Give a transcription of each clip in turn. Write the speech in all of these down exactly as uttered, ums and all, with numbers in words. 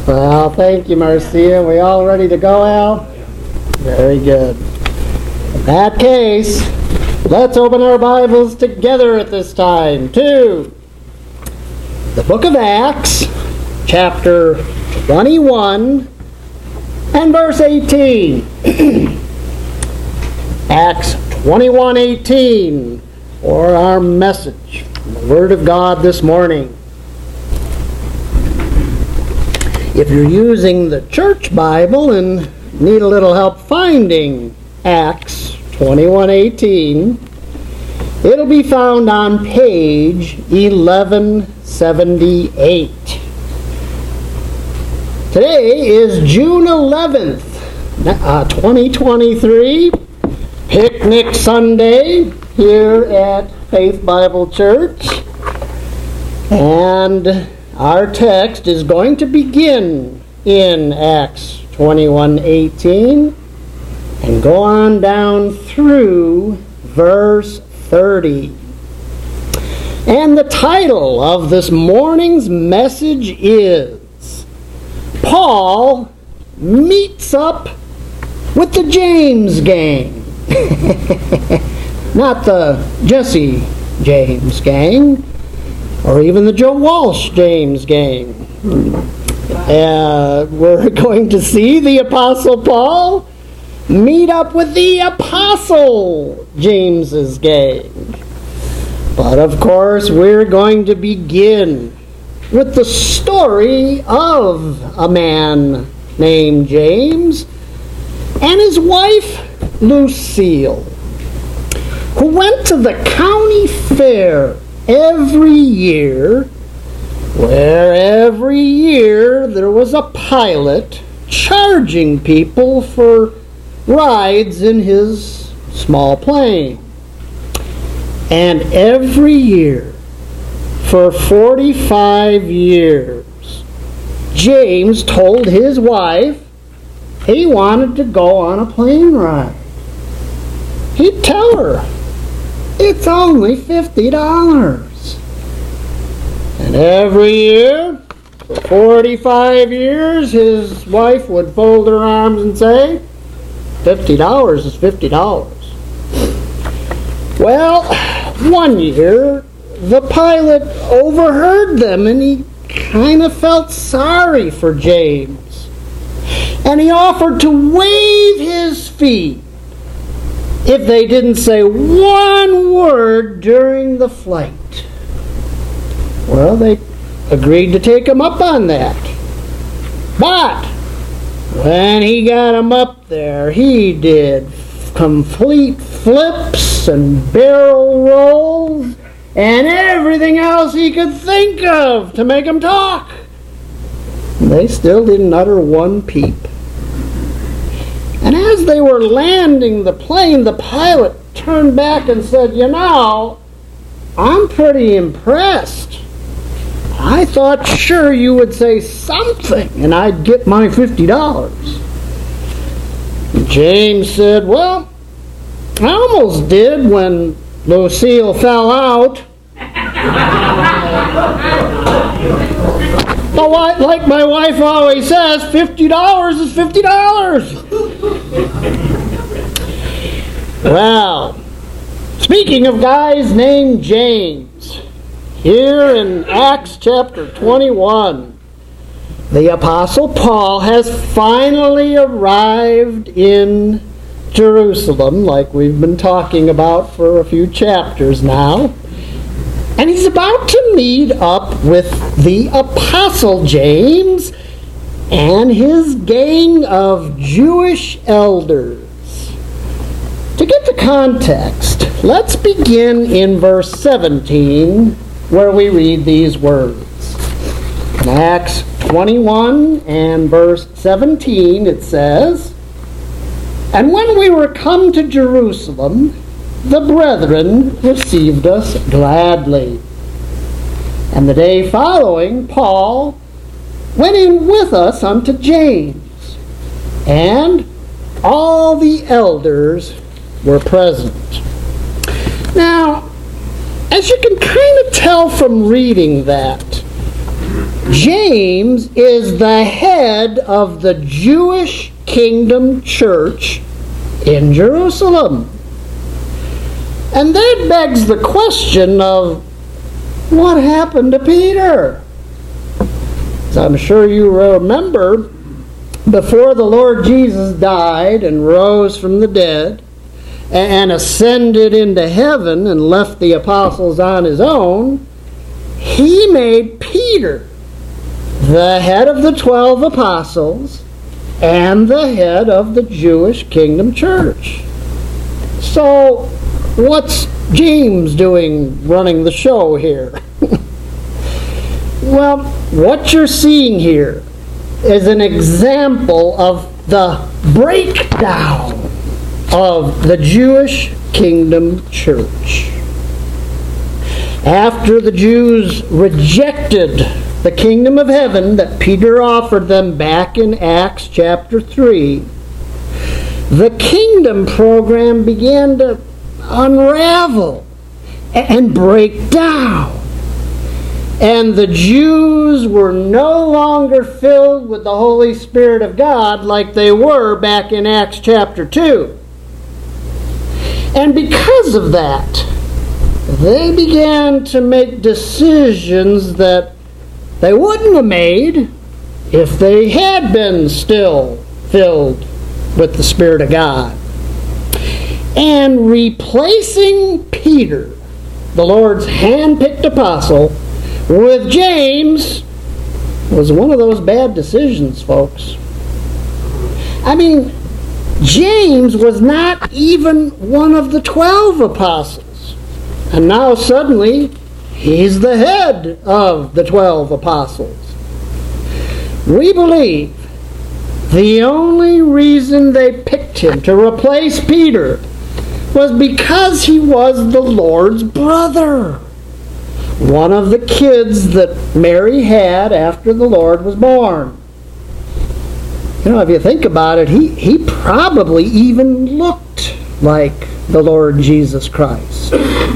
Well, thank you, Marcia. We all ready to go, Al? Very good. In that case, let's open our Bibles together at this time to the book of Acts, chapter twenty-one, and verse eighteen. Acts twenty-one eighteen for our message, the Word of God this morning. If you're using the church Bible and need a little help finding Acts twenty-one eighteen, it'll be found on page eleven seventy-eight. Today is June eleventh, uh, twenty twenty-three, Picnic Sunday here at Faith Bible Church. And our text is going to begin in Acts twenty-one eighteen and go on down through verse thirty. And the title of this morning's message is Paul Meets Up with the James Gang. Not the Jesse James Gang, or even the Joe Walsh James Gang. Uh, we're going to see the Apostle Paul meet up with the Apostle James's gang. But of course, we're going to begin with the story of a man named James and his wife Lucille, who went to the county fair every year, where every year there was a pilot charging people for rides in his small plane. And every year, for forty-five years, James told his wife he wanted to go on a plane ride. He'd tell her, it's only fifty dollars. And every year, for forty-five years, his wife would fold her arms and say, fifty dollars is fifty dollars. Well, one year, the pilot overheard them and he kind of felt sorry for James. And he offered to waive his fee if they didn't say one word during the flight. Well, they agreed to take him up on that. But when he got him up there, he did complete flips and barrel rolls and everything else he could think of to make him talk. They still didn't utter one peep. And as they were landing the plane, the pilot turned back and said, you know, I'm pretty impressed. I thought sure you would say something and I'd get my fifty dollars. James said, well, I almost did when Lucille fell out. But like my wife always says, fifty dollars is fifty dollars. Well, speaking of guys named James, here in Acts chapter twenty-one, the Apostle Paul has finally arrived in Jerusalem, like we've been talking about for a few chapters now. And he's about to meet up with the Apostle James and his gang of Jewish elders. To get the context, let's begin in verse seventeen, where we read these words. In Acts twenty-one and verse seventeen, it says, and when we were come to Jerusalem, the brethren received us gladly. And the day following, Paul went in with us unto James, and all the elders were present. Now, as you can kind of tell from reading that, James is the head of the Jewish Kingdom Church in Jerusalem. And that begs the question of what happened to Peter? As I'm sure you remember, before the Lord Jesus died and rose from the dead and ascended into heaven and left the apostles on his own, he made Peter the head of the twelve apostles and the head of the Jewish Kingdom Church. So, what's James doing running the show here? Well, what you're seeing here is an example of the breakdown of the Jewish Kingdom Church. After the Jews rejected the kingdom of heaven that Peter offered them back in Acts chapter three, the kingdom program began to unravel and break down. And the Jews were no longer filled with the Holy Spirit of God like they were back in Acts chapter two. And because of that, they began to make decisions that they wouldn't have made if they had been still filled with the Spirit of God. And replacing Peter, the Lord's hand-picked apostle, with James was one of those bad decisions, folks. I mean, James was not even one of the twelve apostles. And now suddenly, he's the head of the twelve apostles. We believe the only reason they picked him to replace Peter was because he was the Lord's brother. One of the kids that Mary had after the Lord was born. You know, if you think about it, he, he probably even looked like the Lord Jesus Christ.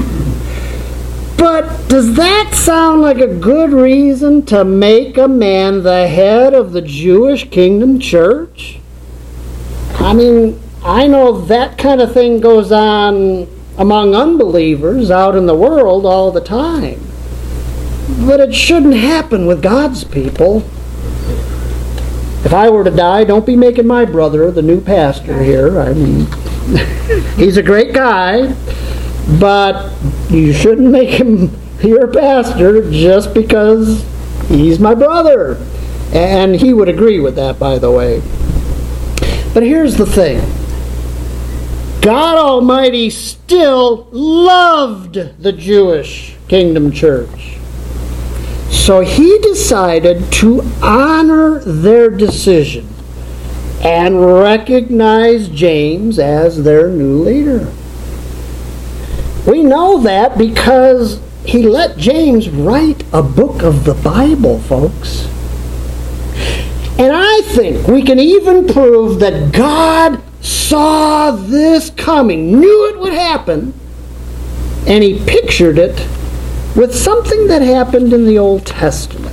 But does that sound like a good reason to make a man the head of the Jewish Kingdom Church? I mean, I know that kind of thing goes on among unbelievers out in the world all the time. But it shouldn't happen with God's people. If I were to die, don't be making my brother the new pastor here. I mean, he's a great guy, but you shouldn't make him your pastor just because he's my brother. And he would agree with that, by the way. But here's the thing. God Almighty still loved the Jewish Kingdom Church. So he decided to honor their decision and recognize James as their new leader. We know that because he let James write a book of the Bible, folks. And I think we can even prove that God saw this coming, knew it would happen, and he pictured it with something that happened in the Old Testament.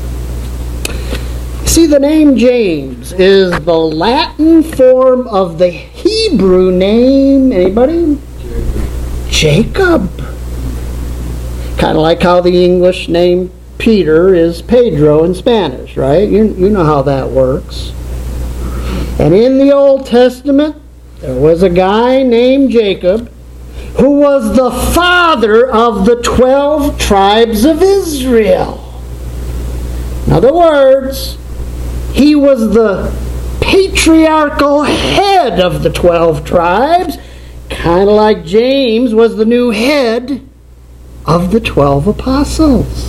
See, the name James is the Latin form of the Hebrew name, anybody? Jacob. Kind of like how the English name Peter is Pedro in Spanish, right? You, you know how that works. And in the Old Testament, there was a guy named Jacob who was the father of the twelve tribes of Israel. In other words, he was the patriarchal head of the twelve tribes, kind of like James was the new head of the twelve apostles.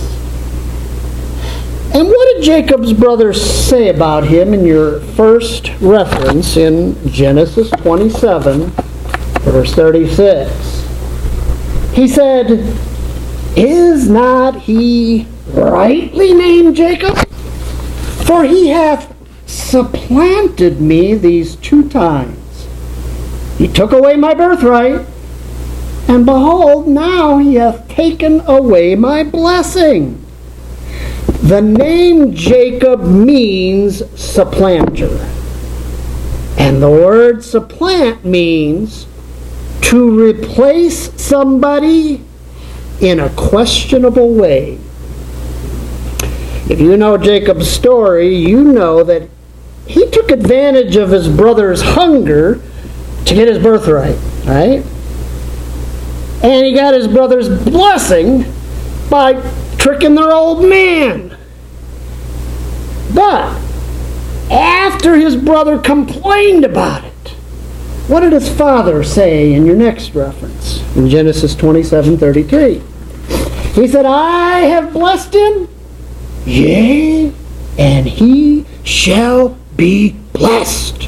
And what did Jacob's brothers say about him in your first reference in Genesis twenty-seven, verse thirty-six? He said, "Is not he rightly named Jacob? For he hath supplanted me these two times. He took away my birthright, and behold, now he hath taken away my blessing." The name Jacob means supplanter. And the word supplant means to replace somebody in a questionable way. If you know Jacob's story, you know that he took advantage of his brother's hunger to get his birthright, right? And he got his brother's blessing by tricking their old man. But after his brother complained about it, what did his father say in your next reference? In Genesis twenty-seven thirty-three. He said, I have blessed him, yea, and he shall be blessed.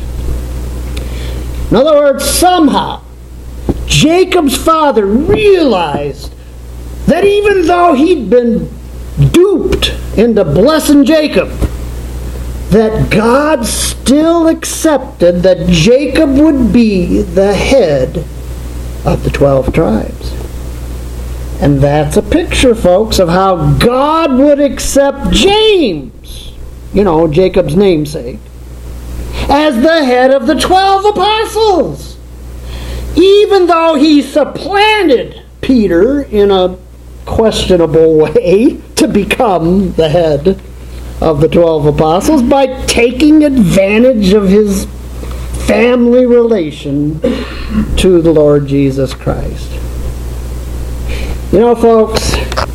In other words, somehow, Jacob's father realized that even though he'd been duped into blessing Jacob, that God still accepted that Jacob would be the head of the twelve tribes. And that's a picture, folks, of how God would accept James, you know, Jacob's namesake, as the head of the twelve apostles. Even though he supplanted Peter in a questionable way to become the head of the twelve apostles by taking advantage of his family relation to the Lord Jesus Christ. You know, folks,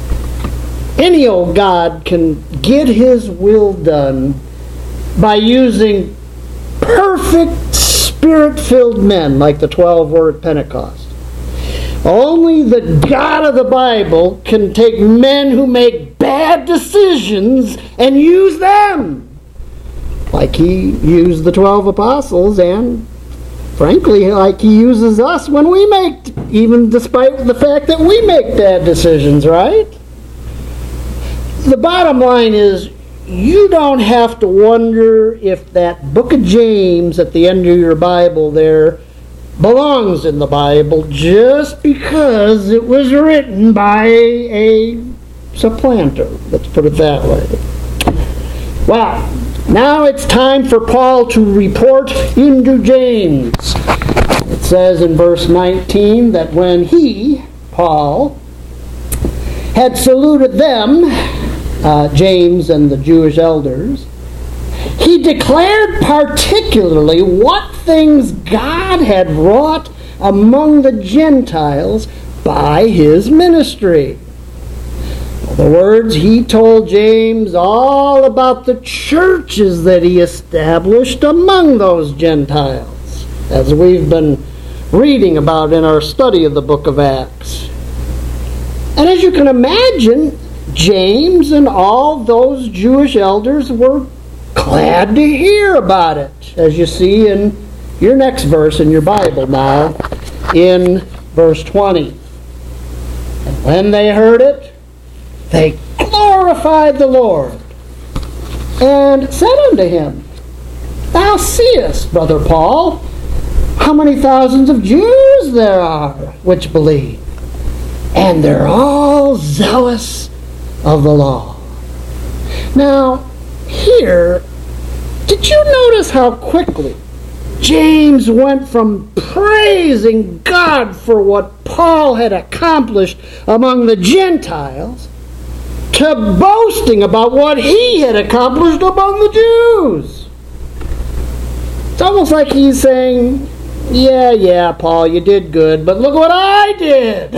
any old God can get his will done by using perfect Spirit-filled men like the twelve were at Pentecost. Only the God of the Bible can take men who make bad decisions and use them. Like he used the twelve apostles, and frankly, like he uses us when we make, even despite the fact that we make bad decisions, right? The bottom line is, you don't have to wonder if that book of James at the end of your Bible there belongs in the Bible just because it was written by a supplanter. Let's put it that way. Well, now it's time for Paul to report into James. It says in verse nineteen that when he, Paul, had saluted them, uh, James and the Jewish elders, he declared particularly what things God had wrought among the Gentiles by his ministry. In other words, he told James all about the churches that he established among those Gentiles, as we've been reading about in our study of the book of Acts. And as you can imagine, James and all those Jewish elders were glad to hear about it, as you see in your next verse in your Bible now, in verse twenty. And when they heard it, they glorified the Lord, and said unto him, Thou seest, brother Paul, how many thousands of Jews there are which believe, and they're all zealous of the law. Now, here, did you notice how quickly James went from praising God for what Paul had accomplished among the Gentiles to boasting about what he had accomplished among the Jews? It's almost like he's saying, yeah, yeah, Paul, you did good, but look what I did.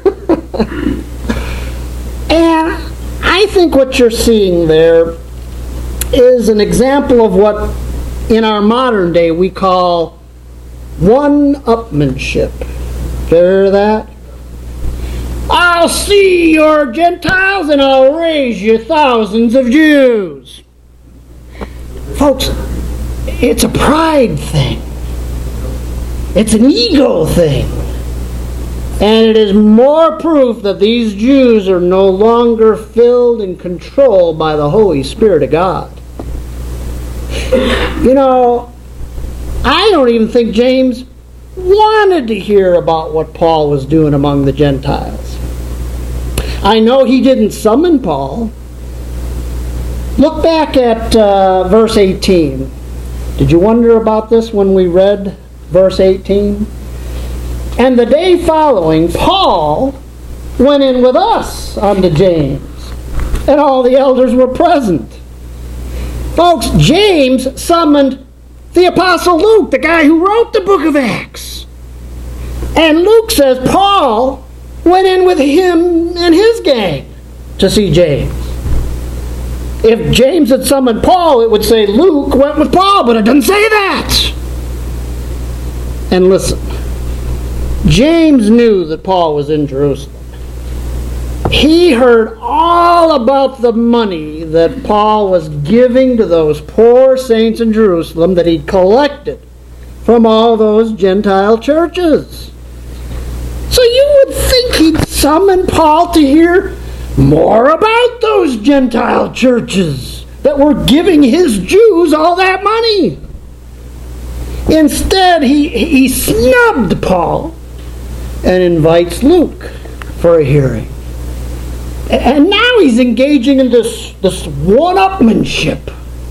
And I think what you're seeing there is an example of what in our modern day we call one-upmanship. Hear that? I'll see your Gentiles and I'll raise you thousands of Jews. Folks, it's a pride thing. It's an ego thing. And it is more proof that these Jews are no longer filled and controlled by the Holy Spirit of God. You know, I don't even think James wanted to hear about what Paul was doing among the Gentiles. I know he didn't summon Paul, Look back at uh, verse eighteen. Did you wonder about this when we read verse eighteen? And the day following, Paul went in with us unto James, and all the elders were present. Folks, James summoned the Apostle Luke, the guy who wrote the book of Acts. And Luke says Paul went in with him and his gang to see James. If James had summoned Paul, it would say Luke went with Paul, but it doesn't say that. And listen, James knew that Paul was in Jerusalem. He heard all about the money that Paul was giving to those poor saints in Jerusalem that he'd collected from all those Gentile churches. So you would think he'd summon Paul to hear more about those Gentile churches that were giving his Jews all that money. Instead, he, he snubbed Paul and invites Luke for a hearing. And now he's engaging in this, this one-upmanship.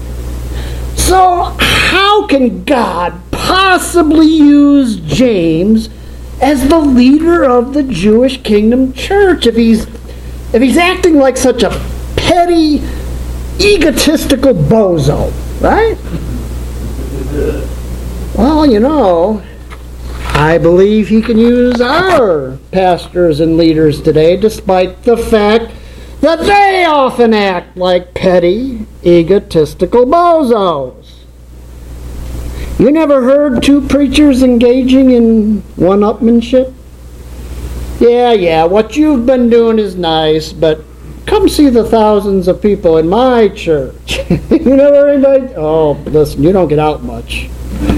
So how can God possibly use James as the leader of the Jewish Kingdom Church if he's if he's acting like such a petty, egotistical bozo, right? Well, you know, I believe he can use our pastors and leaders today, despite the fact that they often act like petty, egotistical bozos. You never heard two preachers engaging in one-upmanship? Yeah, yeah, what you've been doing is nice, but come see the thousands of people in my church. You never heard anybody? Oh, listen, you don't get out much.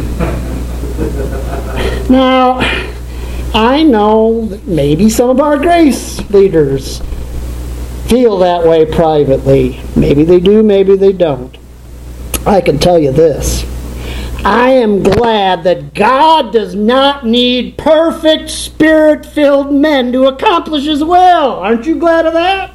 Now, I know that maybe some of our grace leaders feel that way privately. Maybe they do, maybe they don't. I can tell you this. I am glad that God does not need perfect, spirit-filled men to accomplish His will. Aren't you glad of that?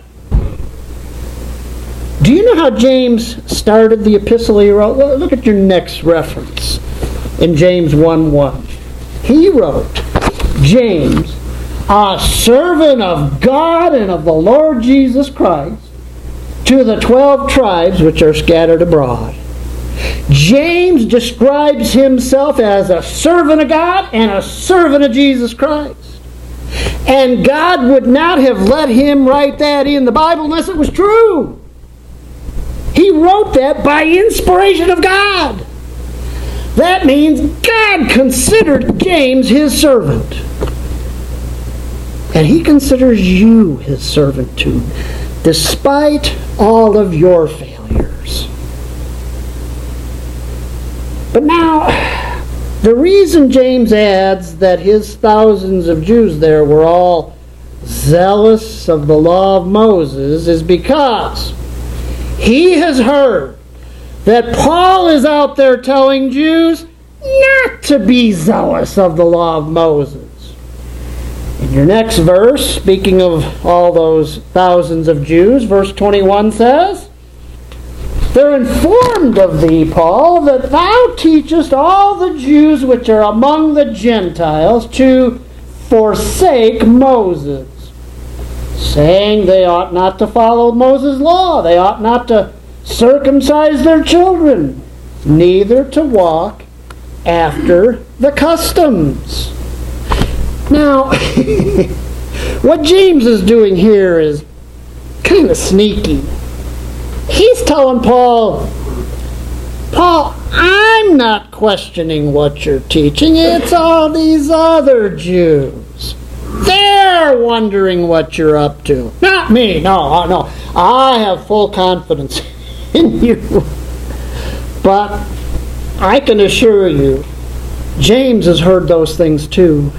Do you know how James started the epistle he wrote? Look at your next reference in James one one. He wrote, James, a servant of God and of the Lord Jesus Christ, to the twelve tribes which are scattered abroad. James describes himself as a servant of God and a servant of Jesus Christ. And God would not have let him write that in the Bible unless it was true. He wrote that by inspiration of God. That means God considered James his servant. And He considers you His servant too, despite all of your failures. But now, the reason James adds that his thousands of Jews there were all zealous of the law of Moses is because he has heard that Paul is out there telling Jews not to be zealous of the law of Moses. In your next verse, speaking of all those thousands of Jews, verse twenty-one says, they're informed of thee, Paul, that thou teachest all the Jews which are among the Gentiles to forsake Moses, saying they ought not to follow Moses' law, they ought not to circumcise their children, neither to walk after the customs. Now, what James is doing here is kind of sneaky. He's telling Paul, Paul, I'm not questioning what you're teaching. It's all these other Jews. They're wondering what you're up to. Not me. No, no. I have full confidence in you. But I can assure you, James has heard those things too.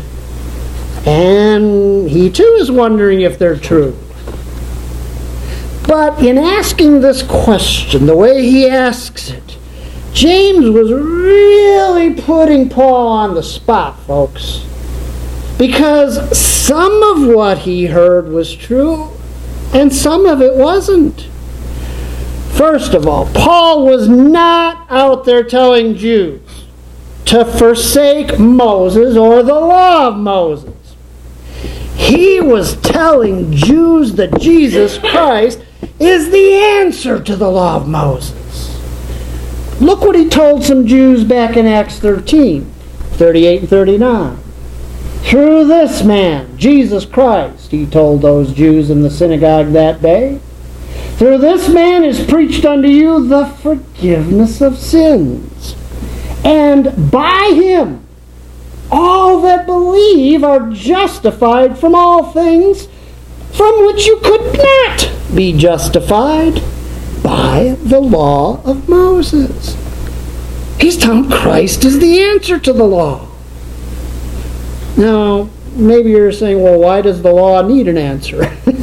And he too is wondering if they're true. But in asking this question, the way he asks it, James was really putting Paul on the spot, folks. Because some of what he heard was true, and some of it wasn't. First of all, Paul was not out there telling Jews to forsake Moses or the law of Moses. He was telling Jews that Jesus Christ is the answer to the law of Moses. Look what he told some Jews back in Acts thirteen, thirty-eight and thirty-nine. Through this man, Jesus Christ, he told those Jews in the synagogue that day, through this man is preached unto you the forgiveness of sins. And by him, all that believe are justified from all things from which you could not be justified by the law of Moses. He's telling Christ is the answer to the law. Now, maybe you're saying, well, why does the law need an answer?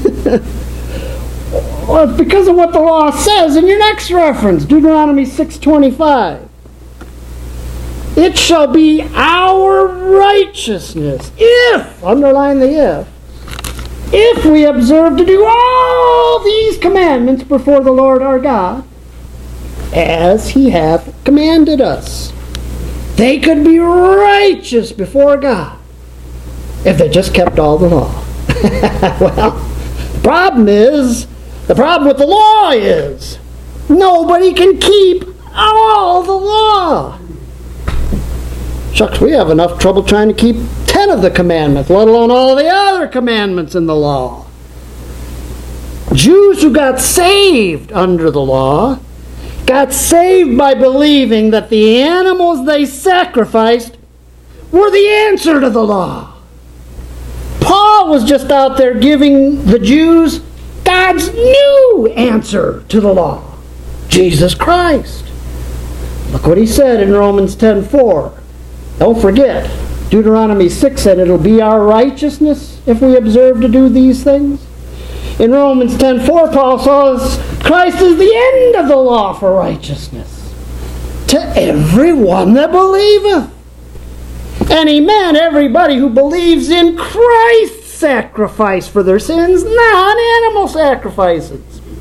Well, it's because of what the law says in your next reference, Deuteronomy six twenty-five. It shall be our righteousness if, underline the if, if we observe to do all these commandments before the Lord our God, as he hath commanded us. They could be righteous before God if they just kept all the law. Well, the problem is, the problem with the law is, nobody can keep all the law. Shucks, we have enough trouble trying to keep ten of the commandments, let alone all the other commandments in the law. Jews who got saved under the law got saved by believing that the animals they sacrificed were the answer to the law. Paul was just out there giving the Jews God's new answer to the law, Jesus Christ. Look what he said in Romans ten four. Don't forget, Deuteronomy six said it'll be our righteousness if we observe to do these things. In Romans ten four, Paul says Christ is the end of the law for righteousness to everyone that believeth. And he meant everybody who believes in Christ's sacrifice for their sins, not animal sacrifices.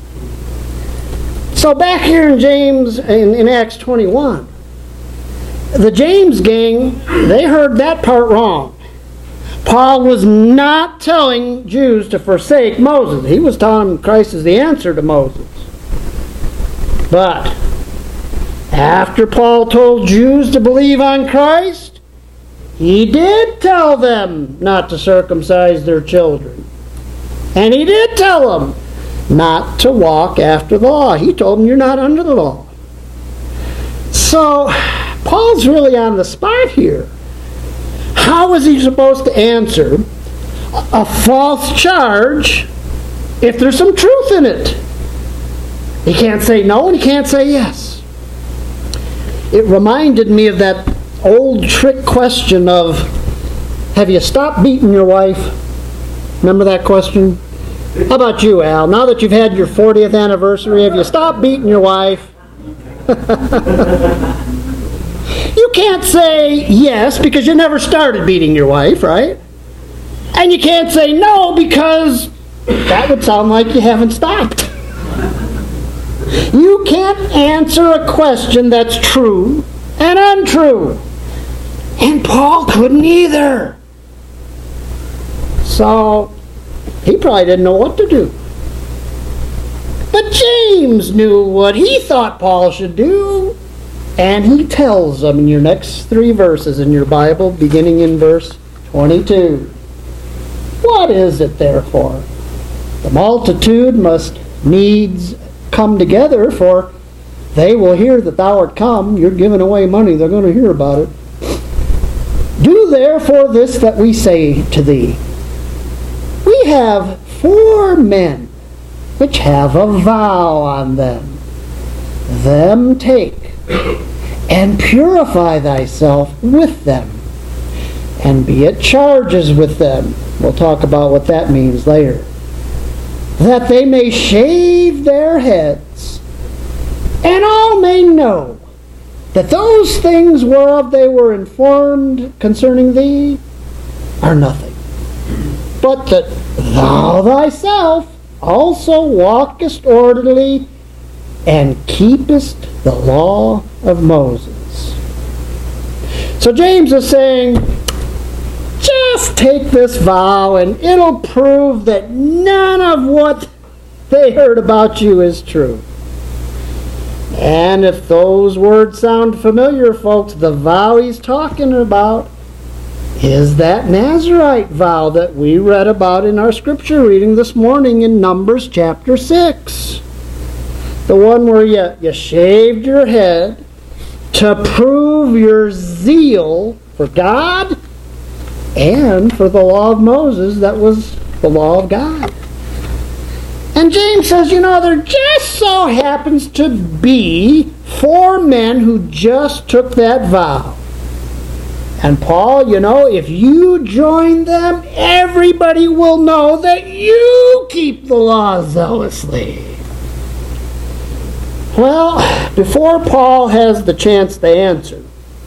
So back here in James, in, in Acts twenty-one, the James gang, they heard that part wrong. Paul was not telling Jews to forsake Moses. He was telling them Christ is the answer to Moses. But after Paul told Jews to believe on Christ, he did tell them not to circumcise their children. And he did tell them not to walk after the law. He told them you're not under the law. So, Paul's really on the spot here. How is he supposed to answer a false charge if there's some truth in it? He can't say no and he can't say yes. It reminded me of that old trick question of, have you stopped beating your wife? Remember that question? How about you, Al? Now that you've had your fortieth anniversary, have you stopped beating your wife? You can't say yes because you never started beating your wife, right? And you can't say no because that would sound like you haven't stopped. You can't answer a question that's true and untrue. And Paul couldn't either. So, he probably didn't know what to do. But James knew what he thought Paul should do. And he tells them in your next three verses in your Bible, beginning in verse twenty-two. What is it therefore? The multitude must needs come together, for they will hear that thou art come. You're giving away money, they're going to hear about it. Do therefore this that we say to thee. We have four men which have a vow on them. Them take, and purify thyself with them, and be at charges with them. We'll talk about what that means later. That they may shave their heads, and all may know that those things whereof they were informed concerning thee are nothing, but that thou thyself also walkest orderly and keepest the law of Moses. So James is saying, just take this vow and it'll prove that none of what they heard about you is true. And if those words sound familiar, folks, the vow he's talking about is that Nazirite vow that we read about in our scripture reading this morning in Numbers chapter six. The one where you, you shaved your head to prove your zeal for God and for the law of Moses that was the law of God. And James says, you know, there just so happens to be four men who just took that vow. And Paul, you know, if you join them, everybody will know that you keep the law zealously. Well, before Paul has the chance to answer,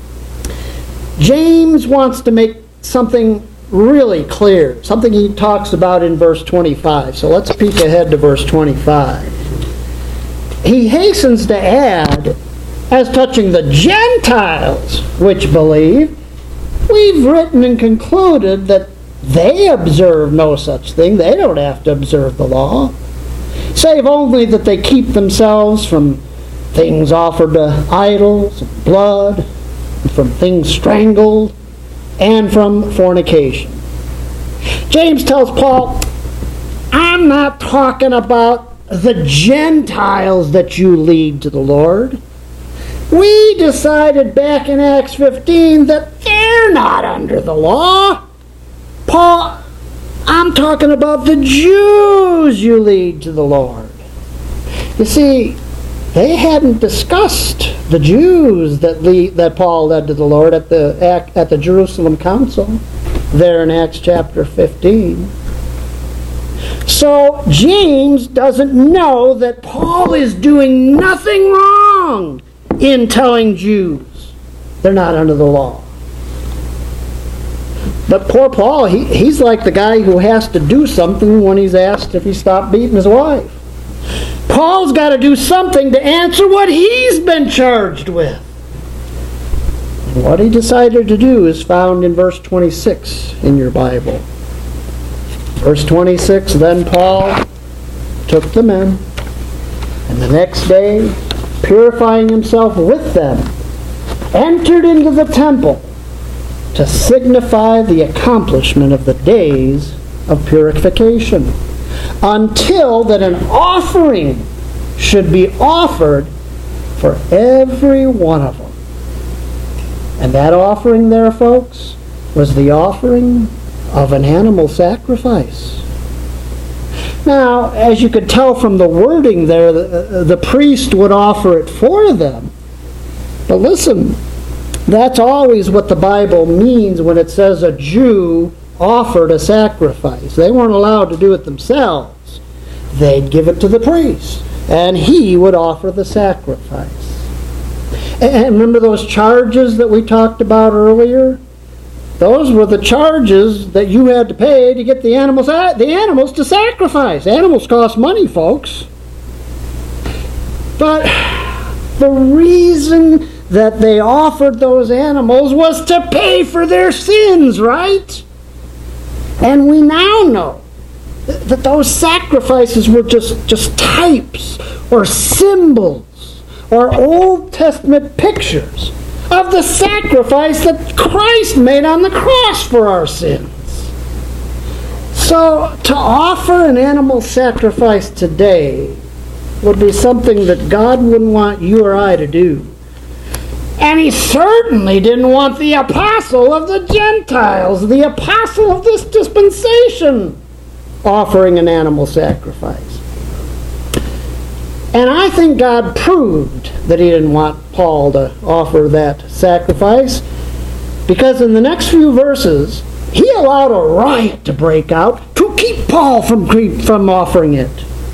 James wants to make something really clear, something he talks about in verse twenty-five. So let's peek ahead to verse twenty-five. He hastens to add, as touching the Gentiles which believe, we've written and concluded that they observe no such thing. They don't have to observe the law, save only that they keep themselves from things offered to idols, blood, from things strangled, and from fornication. James tells Paul, I'm not talking about the Gentiles that you lead to the Lord. We decided back in Acts fifteen that they're not under the law. Paul, I'm talking about the Jews you lead to the Lord. You see, they hadn't discussed the Jews that lead, that Paul led to the Lord at the at the Jerusalem Council, there in Acts chapter fifteen. So James doesn't know that Paul is doing nothing wrong in telling Jews they're not under the law. But poor Paul, he, he's like the guy who has to do something when he's asked if he stopped beating his wife. Paul's got to do something to answer what he's been charged with. And what he decided to do is found in verse twenty-six in your Bible. Verse twenty-six, then Paul took the men, and the next day, purifying himself with them, entered into the temple to signify the accomplishment of the days of purification, until that an offering should be offered for every one of them. And that offering there, folks, was the offering of an animal sacrifice. Now, as you could tell from the wording there, the, the priest would offer it for them. But listen, that's always what the Bible means when it says a Jew offered a sacrifice. They weren't allowed to do it themselves. They'd give it to the priest, and he would offer the sacrifice. And remember those charges that we talked about earlier? Those were the charges that you had to pay to get the animals, the animals to sacrifice. Animals cost money, folks. But the reason that they offered those animals was to pay for their sins, right? And we now know that those sacrifices were just, just types or symbols or Old Testament pictures of the sacrifice that Christ made on the cross for our sins. So to offer an animal sacrifice today would be something that God wouldn't want you or I to do. And he certainly didn't want the apostle of the Gentiles, the apostle of this dispensation, offering an animal sacrifice. And I think God proved that he didn't want Paul to offer that sacrifice, because in the next few verses, he allowed a riot to break out to keep Paul from, from offering it.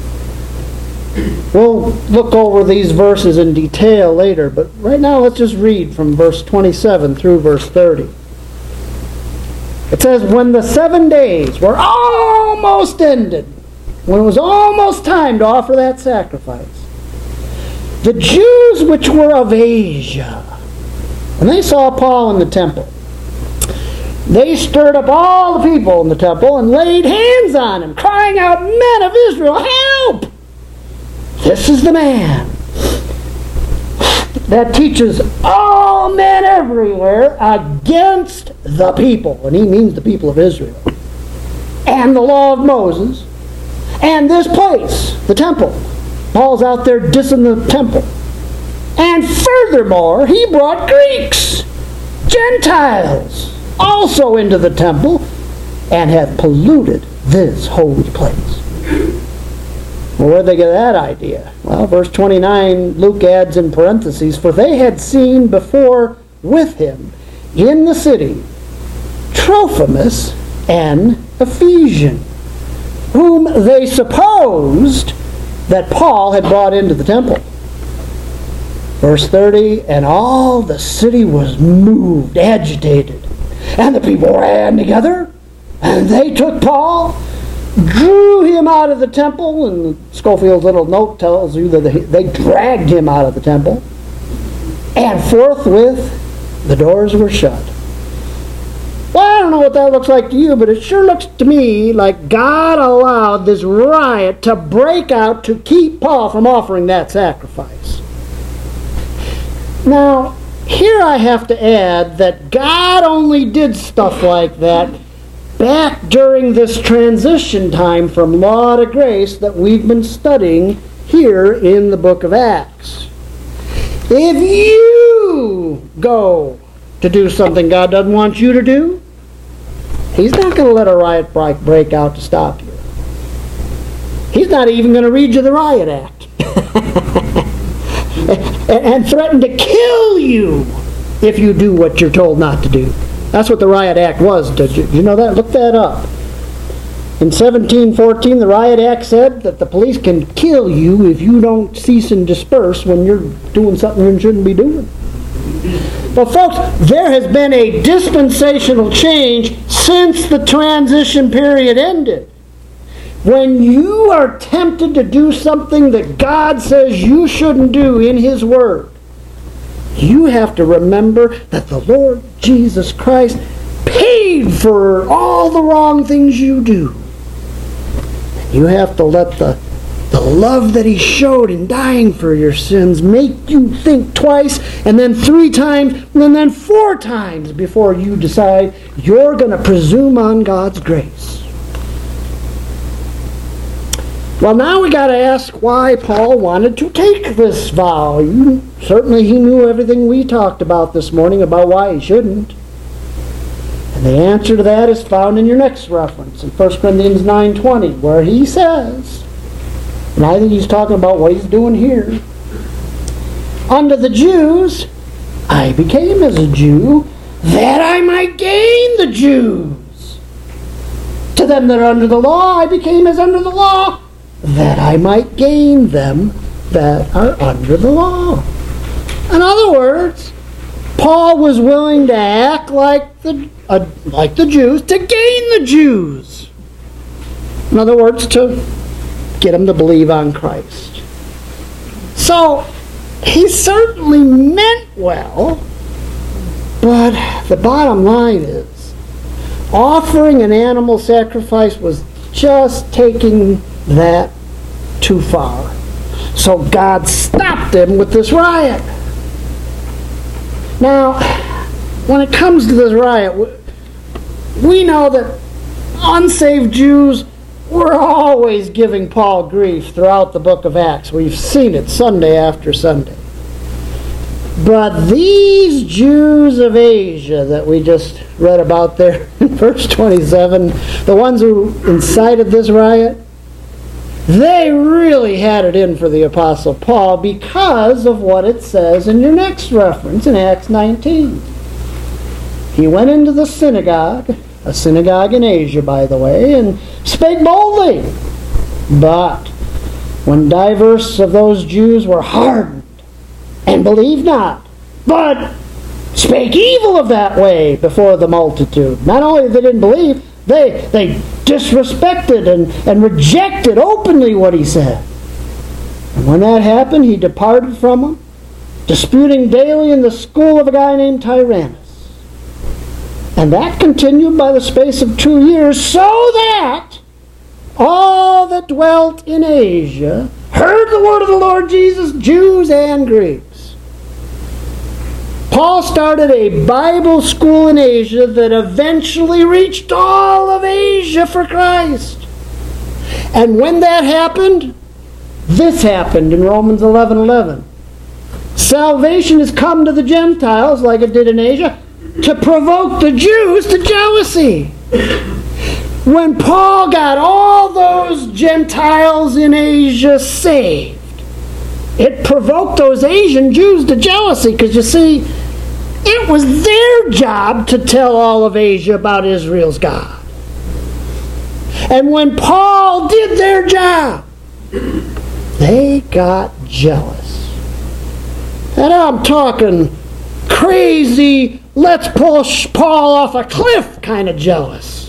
We'll look over these verses in detail later, but right now let's just read from verse twenty-seven through verse thirty. It says, when the seven days were almost ended, when it was almost time to offer that sacrifice, The Jews which were of Asia, when they saw Paul in the temple, they stirred up all the people in the temple and laid hands on him, crying out, "Men of Israel, help! This is the man that teaches all men everywhere against the people," and he means the people of Israel, "and the law of Moses, and this place," the temple. Paul's out there dissing the temple. "And furthermore, he brought Greeks, Gentiles, also into the temple, and have polluted this holy place." Well, where'd they get that idea? Well, verse twenty-nine, Luke adds in parentheses, "For they had seen before with him in the city Trophimus, an Ephesian, whom they supposed that Paul had brought into the temple." Verse thirty, "And all the city was moved," agitated, "and the people ran together, and they took Paul, drew him out of the temple," and Scofield's little note tells you that they, they dragged him out of the temple, "and forthwith the doors were shut." Well, I don't know what that looks like to you, but it sure looks to me like God allowed this riot to break out to keep Paul from offering that sacrifice. Now, here I have to add that God only did stuff like that back during this transition time from law to grace that we've been studying here in the book of Acts. If you go to do something God doesn't want you to do, He's not going to let a riot break out to stop you. He's not even going to read you the riot act and threaten to kill you if you do what you're told not to do. That's what the riot act was. Did you, you know that? Look that up. In seventeen fourteen, the riot act said that the police can kill you if you don't cease and disperse when you're doing something you shouldn't be doing. But folks, there has been a dispensational change since the transition period ended. When you are tempted to do something that God says you shouldn't do in His Word, you have to remember that the Lord Jesus Christ paid for all the wrong things you do. You have to let the, the love that He showed in dying for your sins make you think twice, and then three times, and then four times before you decide you're going to presume on God's grace. Well, now we got to ask why Paul wanted to take this vow. You, certainly he knew everything we talked about this morning about why he shouldn't. And the answer to that is found in your next reference, in First Corinthians nine twenty, where he says, and I think he's talking about what he's doing here, "Unto the Jews I became as a Jew, that I might gain the Jews. To them that are under the law I became as under the law, that I might gain them that are under the law." In other words, Paul was willing to act like the uh, like the Jews to gain the Jews. In other words, to get them to believe on Christ. So, he certainly meant well, but the bottom line is, offering an animal sacrifice was just taking that too far. So God stopped him with this riot. Now, when it comes to this riot, we know that unsaved Jews were always giving Paul grief throughout the book of Acts. We've seen it Sunday after Sunday. But these Jews of Asia that we just read about there in verse twenty-seven, the ones who incited this riot, they really had it in for the Apostle Paul because of what it says in your next reference in Acts nineteen. He went into the synagogue, a synagogue in Asia, by the way, and spake boldly. But when divers of those Jews were hardened and believed not, but spake evil of that way before the multitude. Not only they didn't believe, they they disrespected and, and rejected openly what he said. And when that happened, he departed from them, disputing daily in the school of a guy named Tyrannus. And that continued by the space of two years, so that all that dwelt in Asia heard the word of the Lord Jesus, Jews and Greeks. Paul started a Bible school in Asia that eventually reached all of Asia for Christ. And when that happened, this happened in Romans eleven eleven. Salvation has come to the Gentiles, like it did in Asia, to provoke the Jews to jealousy. When Paul got all those Gentiles in Asia saved, it provoked those Asian Jews to jealousy, because you see, it was their job to tell all of Asia about Israel's God. And when Paul did their job, they got jealous. And I'm talking crazy, let's push Paul off a cliff kind of jealous.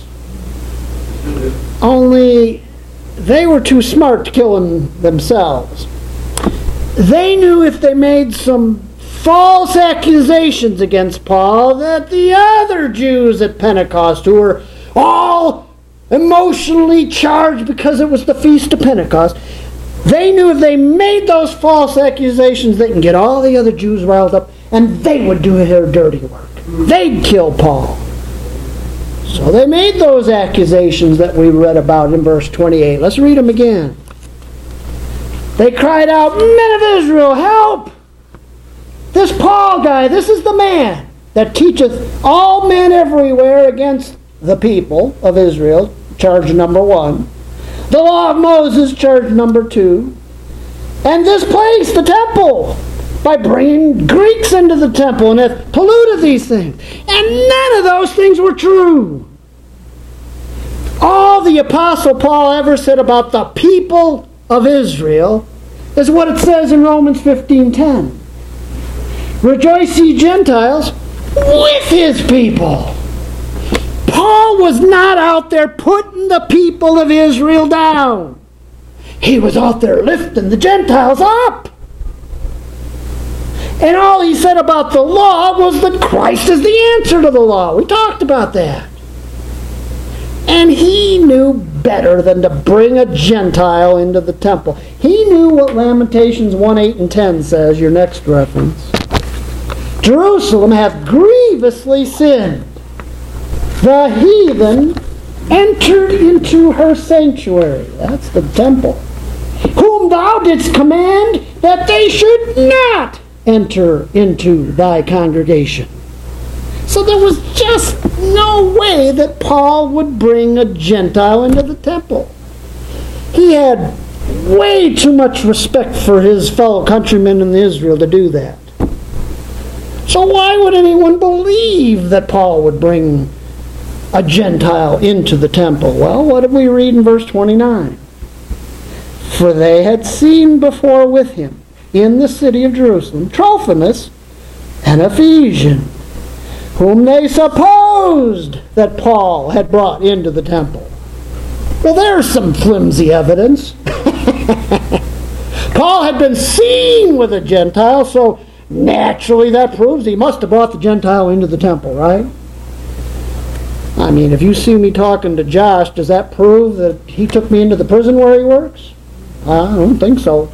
Only they were too smart to kill him themselves. They knew if they made some false accusations against Paul that the other Jews at Pentecost, who were all emotionally charged because it was the Feast of Pentecost, they knew if they made those false accusations, they can get all the other Jews riled up, and they would do their dirty work. They'd kill Paul. So they made those accusations that we read about in verse twenty-eight. Let's read them again. They cried out, "Men of Israel, help! This Paul guy, this is the man that teacheth all men everywhere against the people of Israel," charge number one. "The law of Moses," charge number two. "And this place, the temple, by bringing Greeks into the temple, and hath polluted these things." And none of those things were true. All the Apostle Paul ever said about the people of Israel is what it says in Romans fifteen ten. "Rejoice, ye Gentiles, with his people." Paul was not out there putting the people of Israel down. He was out there lifting the Gentiles up. And all he said about the law was that Christ is the answer to the law. We talked about that. And he knew better than to bring a Gentile into the temple. He knew what Lamentations one, eight, and ten says, your next reference. "Jerusalem hath grievously sinned. The heathen entered into her sanctuary." That's the temple. "Whom thou didst command that they should not enter into thy congregation." So there was just no way that Paul would bring a Gentile into the temple. He had way too much respect for his fellow countrymen in Israel to do that. So why would anyone believe that Paul would bring a Gentile into the temple? Well, what did we read in verse twenty-nine? "For they had seen before with him in the city of Jerusalem Trophimus, an Ephesian, whom they supposed that Paul had brought into the temple." Well, there's some flimsy evidence. Paul had been seen with a Gentile, so naturally that proves he must have brought the Gentile into the temple, right? I mean, if you see me talking to Josh, does that prove that he took me into the prison where he works? I don't think so.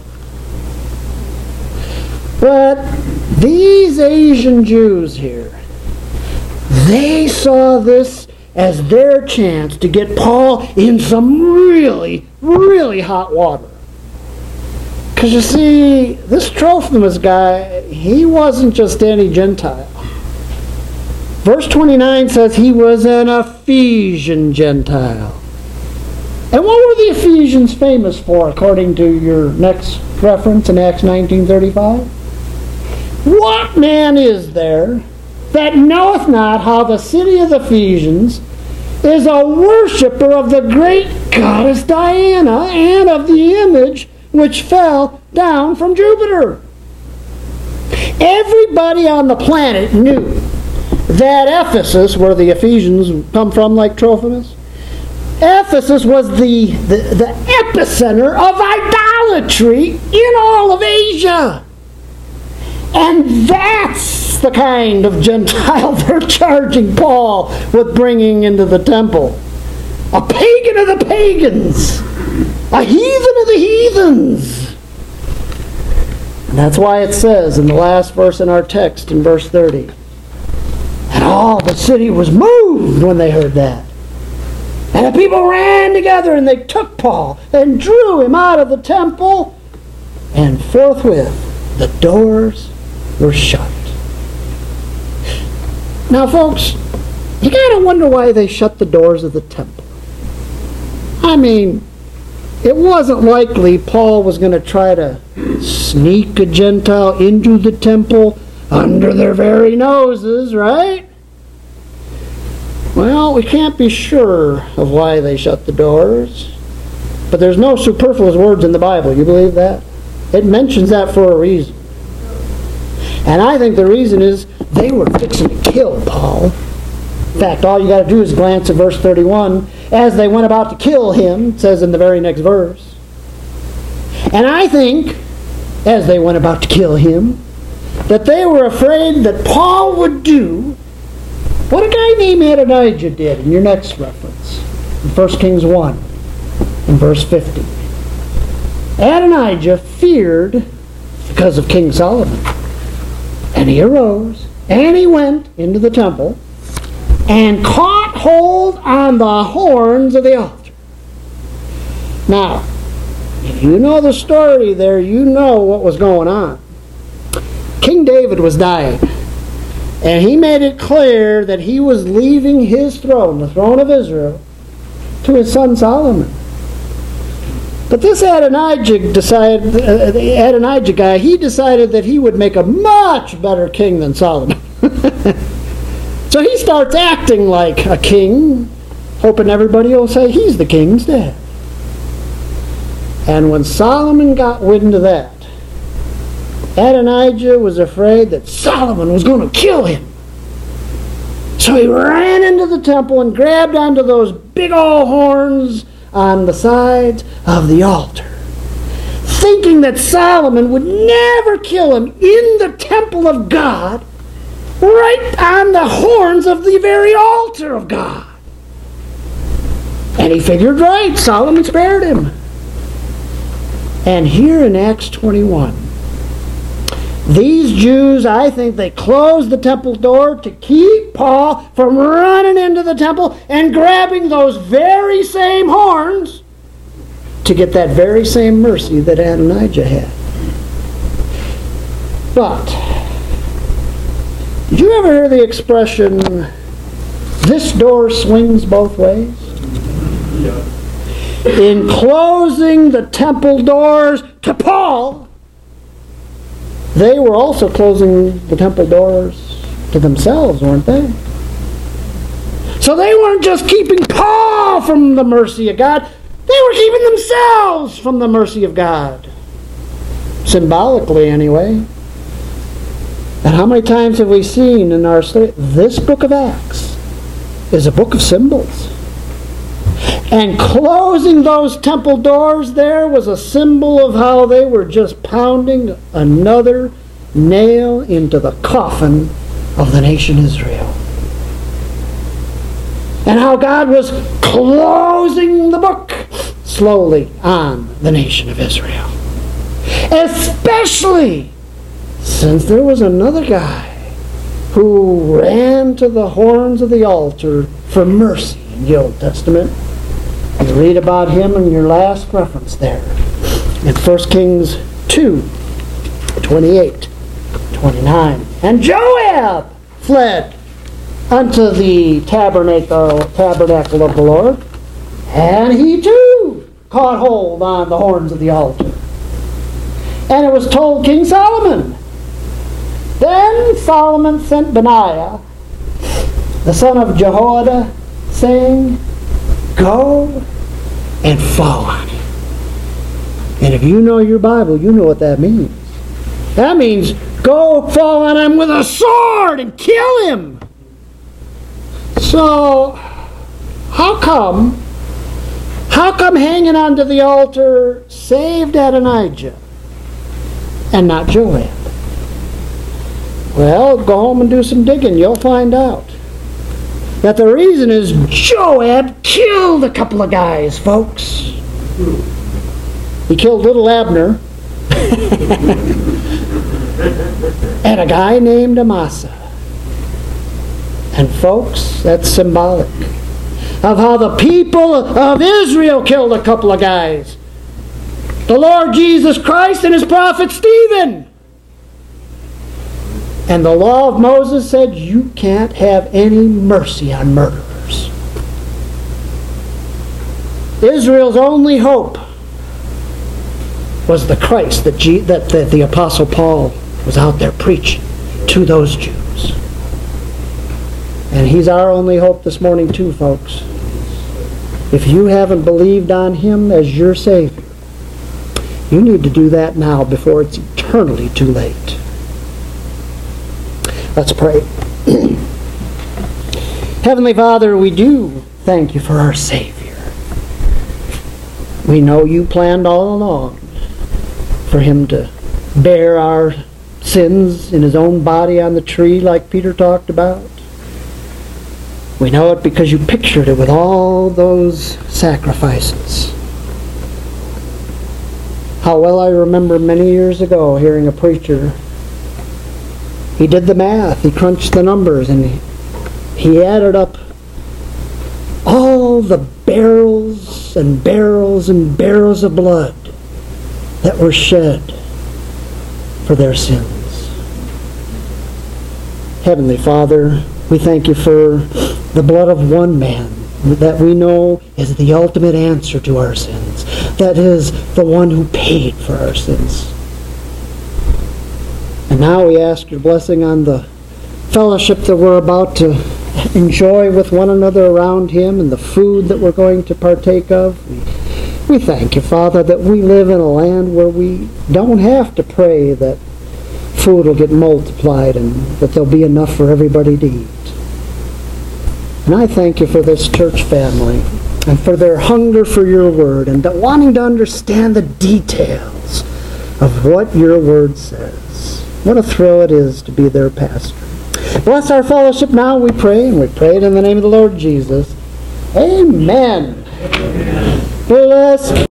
But these Asian Jews here, they saw this as their chance to get Paul in some really, really hot water. Because you see, this Trophimus guy, he wasn't just any Gentile. Verse twenty-nine says he was an Ephesian Gentile. And what were the Ephesians famous for, according to your next reference in Acts nineteen thirty-five? "What man is there that knoweth not how the city of the Ephesians is a worshipper of the great goddess Diana, and of the image which fell down from Jupiter?" Everybody on the planet knew that Ephesus, where the Ephesians come from, like Trophimus, Ephesus was the, the, the epicenter of idolatry in all of Asia. And that's the kind of Gentile they're charging Paul with bringing into the temple. A pagan of the pagans. A heathen of the heathens. And that's why it says in the last verse in our text, in verse thirty, and all the city was moved when they heard that. And the people ran together and they took Paul and drew him out of the temple. And forthwith the doors were shut. Now, folks, you gotta wonder why they shut the doors of the temple. I mean, it wasn't likely Paul was going to try to sneak a Gentile into the temple under their very noses, right? Well, we can't be sure of why they shut the doors. But there's no superfluous words in the Bible. You believe that? It mentions that for a reason. And I think the reason is they were fixing to kill Paul. In fact, all you got to do is glance at verse thirty-one. As they went about to kill him, it says in the very next verse. And I think, as they went about to kill him, that they were afraid that Paul would do what a guy named Adonijah did in your next reference, in First Kings one, in verse fifty. Adonijah feared because of King Solomon. And he arose, and he went into the temple, and caught hold on the horns of the altar. Now, if you know the story there, you know what was going on. King David was dying, and he made it clear that he was leaving his throne, the throne of Israel, to his son Solomon. But this Adonijah decided, uh, the Adonijah guy, he decided that he would make a much better king than Solomon. So he starts acting like a king, hoping everybody will say he's the king instead. And when Solomon got wind of that, Adonijah was afraid that Solomon was going to kill him. So he ran into the temple and grabbed onto those big old horns on the sides of the altar, thinking that Solomon would never kill him in the temple of God, right on the horns of the very altar of God. And he figured right, Solomon spared him. And here in Acts twenty-one, these Jews, I think they closed the temple door to keep Paul from running into the temple and grabbing those very same horns to get that very same mercy that Adonijah had. But, did you ever hear the expression, this door swings both ways? Yeah. In closing the temple doors to Paul, they were also closing the temple doors to themselves, weren't they? So they weren't just keeping Paul from the mercy of God, they were keeping themselves from the mercy of God. Symbolically, anyway. And how many times have we seen in our study, this book of Acts is a book of symbols. And closing those temple doors there was a symbol of how they were just pounding another nail into the coffin of the nation Israel. And how God was closing the book slowly on the nation of Israel. Especially since there was another guy who ran to the horns of the altar for mercy in the Old Testament. You read about him in your last reference there in First Kings two, twenty-eight, twenty-nine. And Joab fled unto the tabernacle, tabernacle of the Lord, and he too caught hold on the horns of the altar. And it was told King Solomon. Then Solomon sent Benaiah, the son of Jehoiada, saying, go and fall on him. And if you know your Bible, you know what that means. That means go fall on him with a sword and kill him. So, how come How come hanging onto the altar saved Adonijah and not Joab? Well, go home and do some digging. You'll find out that the reason is Joab killed a couple of guys, folks. He killed little Abner and a guy named Amasa. And folks, that's symbolic of how the people of Israel killed a couple of guys. The Lord Jesus Christ and his prophet Stephen. And the law of Moses said you can't have any mercy on murderers. Israel's only hope was the Christ that, G- that, that the Apostle Paul was out there preaching to those Jews. And he's our only hope this morning too, folks. If you haven't believed on him as your Savior, you need to do that now before it's eternally too late. Let's pray. Heavenly Father, we do thank you for our Savior. We know you planned all along for him to bear our sins in his own body on the tree like Peter talked about. We know it because you pictured it with all those sacrifices. How well I remember many years ago hearing a preacher. He did the math, he crunched the numbers, and he, he added up all the barrels and barrels and barrels of blood that were shed for their sins. Heavenly Father, we thank you for the blood of one man that we know is the ultimate answer to our sins. That is the one who paid for our sins. And now we ask your blessing on the fellowship that we're about to enjoy with one another around him and the food that we're going to partake of. We, we thank you, Father, that we live in a land where we don't have to pray that food will get multiplied and that there'll be enough for everybody to eat. And I thank you for this church family and for their hunger for your word and that wanting to understand the details of what your word says. What a thrill it is to be their pastor. Bless our fellowship now, we pray, and we pray it in the name of the Lord Jesus. Amen. Amen. Bless